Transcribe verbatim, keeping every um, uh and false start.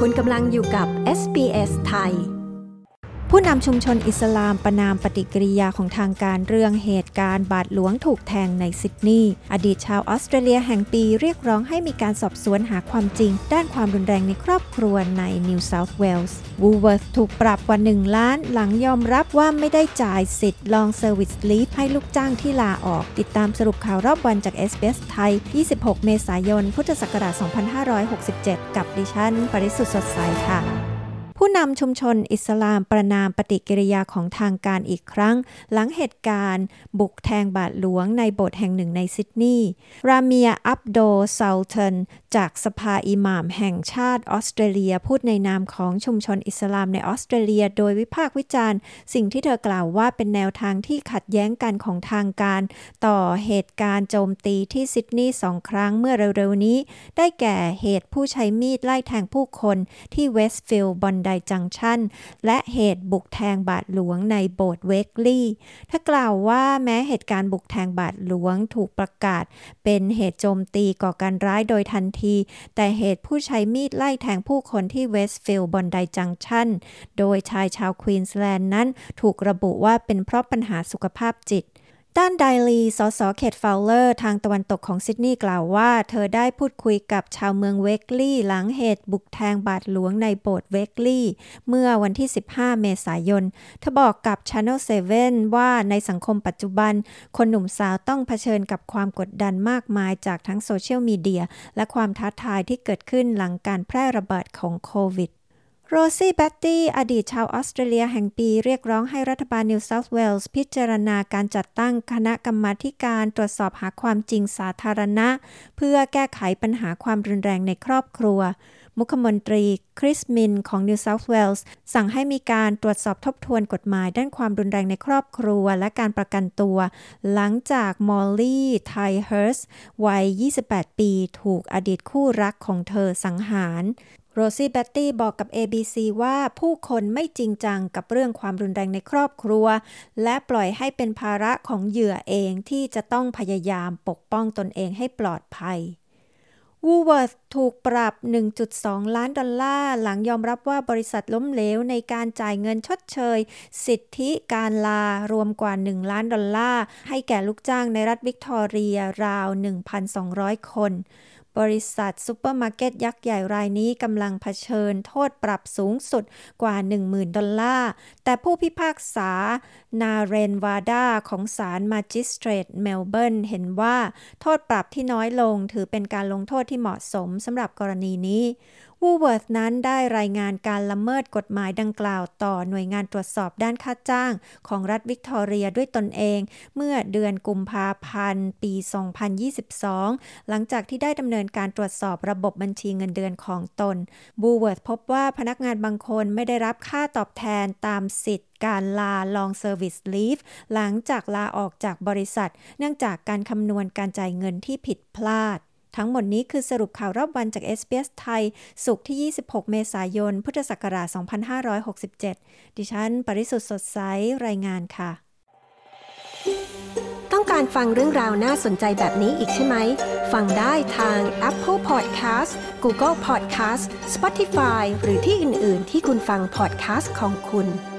คุณกำลังอยู่กับ เอส บี เอส ไทยผู้นำชุมชนอิสลามประณามปฏิกิริยาของทางการเรื่องเหตุการณ์บาทหลวงถูกแทงในซิดนีย์อดีตชาวออสเตรเลียแห่งปีเรียกร้องให้มีการสอบสวนหาความจริงด้านความรุนแรงในครอบครัวในนิวเซาท์เวลส์วูเวิร์ธถูกปรับกว่าหนึ่งล้านหลังยอมรับว่าไม่ได้จ่ายสิทธิ์ Long Service Leave ให้ลูกจ้างที่ลาออกติดตามสรุปข่าวรอบวันจาก เอส บี เอส ไทยยี่สิบหกเมษายนพุทธศักราชสองพันห้าร้อยหกสิบเจ็ดกับดิฉันปริสุทธิ์สดใสค่ะผู้นำชุมชนอิสลามประณามปฏิกิริยาของทางการอีกครั้งหลังเหตุการณ์บุกแทงบาทหลวงในโบสถ์แห่งหนึ่งในซิดนีย์ราเมียอับโดซัลตันจากสภาอิหม่ามแห่งชาติออสเตรเลียพูดในนามของชุมชนอิสลามในออสเตรเลียโดยวิพากษ์วิจารณ์สิ่งที่เธอกล่าวว่าเป็นแนวทางที่ขัดแย้งกันของทางการต่อเหตุการณ์โจมตีที่ซิดนีย์สองครั้งเมื่อเร็วๆนี้ได้แก่เหตุผู้ใช้มีดไล่แทงผู้คนที่เวสต์ฟิลด์บอนไดจังชั่นและเหตุบุกแทงบาทหลวงในโบสถ์เวกลีย์ถ้ากล่าวว่าแม้เหตุการณ์บุกแทงบาทหลวงถูกประกาศเป็นเหตุโจมตีก่อการร้ายโดยทันทีแต่เหตุผู้ใช้มีดไล่แทงผู้คนที่เวสต์ฟิลด์บอนไดจังชั่นโดยชายชาวควีนส์แลนด์นั้นถูกระบุว่าเป็นเพราะปัญหาสุขภาพจิตด้านไดลี สสเขตฟาวเลอร์ทางตะวันตกของซิดนีย์กล่าวว่าเธอได้พูดคุยกับชาวเมืองเวกลีย์หลังเหตุบุกแทงบาทหลวงในโบสถ์เวกลีย์เมื่อวันที่สิบห้าเมษายนเธอบอกกับ Channel เซเว่น ว่าในสังคมปัจจุบันคนหนุ่มสาวต้องเผชิญกับความกดดันมากมายจากทั้งโซเชียลมีเดียและความท้าทายที่เกิดขึ้นหลังการแพร่ระบาดของโควิดโรซี่แบตตี้อดีตชาวออสเตรเลียแห่งปีเรียกร้องให้รัฐบาลนิวเซาท์เวลส์พิจารณาการจัดตั้งคณะกรรมาธิการตรวจสอบหาความจริงสาธารณะเพื่อแก้ไขปัญหาความรุนแรงในครอบครัวมุขมนตรีคริสมินของนิวเซาท์เวลส์สั่งให้มีการตรวจสอบทบทวนกฎหมายด้านความรุนแรงในครอบครัวและการประกันตัวหลังจากมอลลี่ไทเฮิร์สวัยยี่สิบแปดปีถูกอดีตคู่รักของเธอสังหารโรซี่แบตตี้บอกกับ เอ บี ซี ว่าผู้คนไม่จริงจังกับเรื่องความรุนแรงในครอบครัวและปล่อยให้เป็นภาระของเหยื่อเองที่จะต้องพยายามปกป้องตนเองให้ปลอดภัยวูเวิร์ธถูกปรับ หนึ่งจุดสอง ล้านดอลลาร์หลังยอมรับว่าบริษัทล้มเหลวในการจ่ายเงินชดเชยสิทธิการลารวมกว่าหนึ่งล้านดอลลาร์ให้แก่ลูกจ้างในรัฐวิกตอเรียราว หนึ่งพันสองร้อย คนบริษัทซุปเปอร์มาร์เก็ตยักษ์ใหญ่รายนี้กำลังเผชิญโทษปรับสูงสุดกว่า หนึ่งหมื่น ดอลลาร์แต่ผู้พิพากษานาเรนวาดาของศาลมาจิสเตรตเมลเบิร์นเห็นว่าโทษปรับที่น้อยลงถือเป็นการลงโทษที่เหมาะสมสำหรับกรณีนี้วูเวิร์ธนั้นได้รายงานการละเมิดกฎหมายดังกล่าวต่อหน่วยงานตรวจสอบด้านค่าจ้างของรัฐวิกตอเรียด้วยตนเองเมื่อเดือนกุมภาพันธ์ปีสองพันยี่สิบสองหลังจากที่ได้ดำเนินการตรวจสอบระบบบัญชีเงินเดือนของตนวูเวิร์ธพบว่าพนักงานบางคนไม่ได้รับค่าตอบแทนตามสิทธิ์การลา Long Service Leave หลังจากลาออกจากบริษัทเนื่องจากการคำนวณการจ่ายเงินที่ผิดพลาดทั้งหมดนี้คือสรุปข่าวรอบวันจาก เอส บี เอส ไทยศุกร์ที่ยี่สิบหกเมษายนพุทธศักราชสองพันห้าร้อยหกสิบเจ็ดดิฉันปริสุทธิ์สดใสรายงานค่ะต้องการฟังเรื่องราวน่าสนใจแบบนี้อีกใช่ไหมฟังได้ทาง Apple Podcast Google Podcast Spotify หรือที่อื่นๆที่คุณฟัง podcast ของคุณ